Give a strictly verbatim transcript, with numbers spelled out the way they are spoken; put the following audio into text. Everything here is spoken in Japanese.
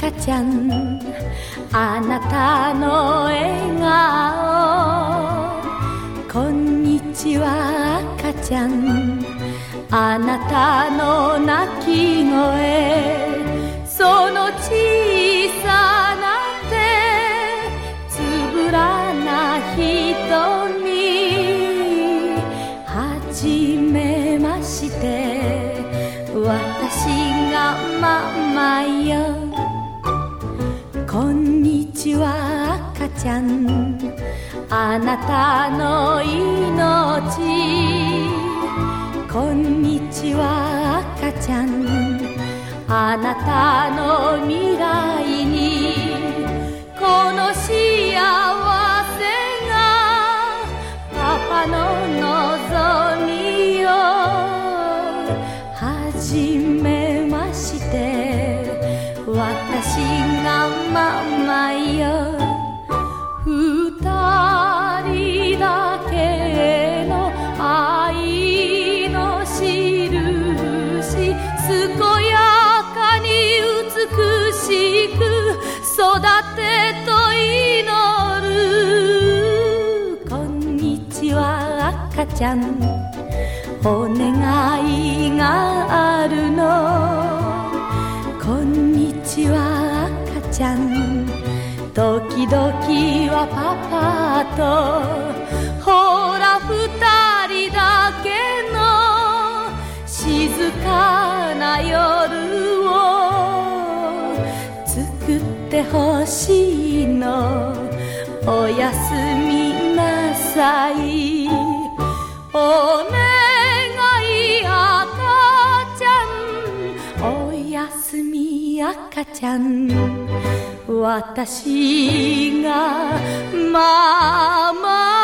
赤ちゃん、あなたの笑顔。こんにちは赤ちゃん、あなたの泣き声。その小さな手、つぶらな瞳。はじめまして、私がママよ。こんにちは赤ちゃん、あなたの命。こんにちは赤ちゃん、あなたの未来に。この幸せがパパの望みよ。はじめまして、私がママよ。二人だけの愛の印、健やかに美しく育てと祈る。こんにちは赤ちゃん、お願いがあるの。こんにちは赤ちゃん、時々はパパと。ほら二人だけの静かな夜を作ってほしいの。おやすみなさい。お願い赤ちゃん、おやすみ赤ちゃん。私がママ